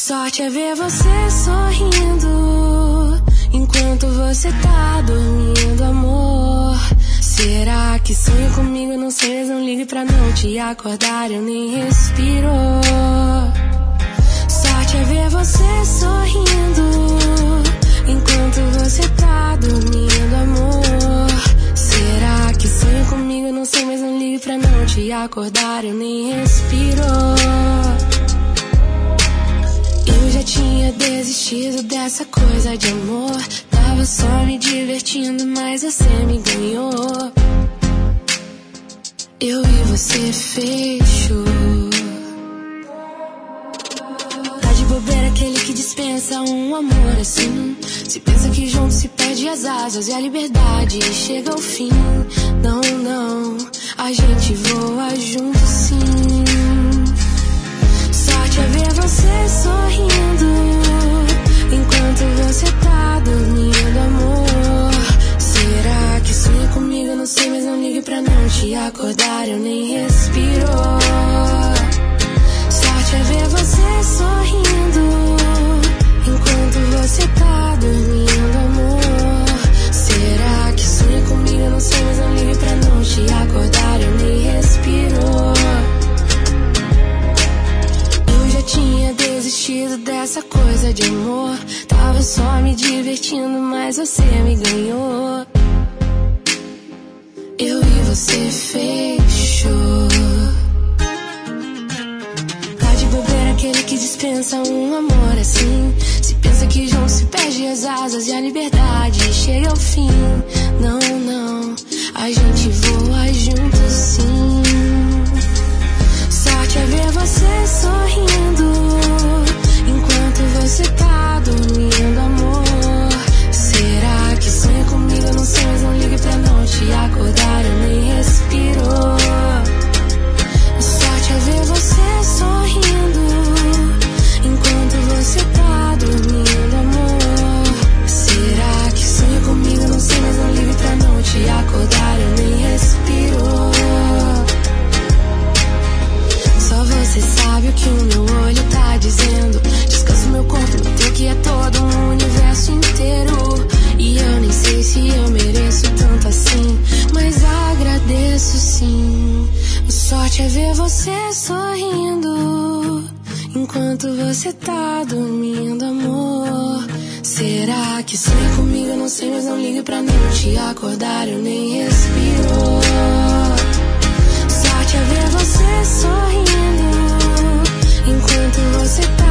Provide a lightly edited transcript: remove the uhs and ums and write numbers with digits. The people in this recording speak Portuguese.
Sorte é ver você sorrindo enquanto você tá dormindo, amor. Será que sonha comigo? Não sei, mas não ligue pra não te acordar, eu nem respiro. Sorte é ver você sorrindo enquanto você tá dormindo, amor. Será que sonha comigo? Não sei, mas não ligue pra não te acordar, eu nem respiro. Eu já tinha desistido dessa coisa de amor. Tava só me divertindo, mas você me ganhou. Eu e você fechou. Tá de bobeira aquele que dispensa um amor assim. Se pensa que junto se perde as asas e a liberdade chega ao fim. Não, não, a gente voa junto sim. Sorte é ver você sorrindo enquanto você tá dormindo, amor. Será que sonha comigo? Eu não sei, mas não ligue pra não te acordar, eu nem respiro. Sorte é ver você sorrindo enquanto você tá dormindo, amor. Será que sonha comigo? Eu não sei, mas não ligue pra não te acordar, eu nem respiro. Tinha desistido dessa coisa de amor. Tava só me divertindo, mas você me ganhou. Eu e você fechou. Tá de bobeira aquele que dispensa um amor assim. Se pensa que junto se perde as asas e a liberdade chega ao fim. Não, não, a gente voa junto sim. Sorte é ver você sorrindo enquanto você tá dormindo, amor. Será que sonha comigo? Eu não sei, mas não ligue pra não te acordar, eu nem respiro. Sorte é ver você sorrindo enquanto você tá dormindo, amor. Será que sonha comigo? Eu não sei, mas não ligue pra não te acordar, eu nem respiro. Só você sabe o que o meu olho tá dizendo. Descanso meu corpo no teu, que é todo um universo inteiro. E eu nem sei se eu mereço tanto assim, mas agradeço sim. Sorte é ver você sorrindo enquanto você tá dormindo, amor. Será que sonha comigo? Eu não sei, mas não ligue pra não te acordar, eu nem respiro. Sorte é ver você sorrindo enquanto você tá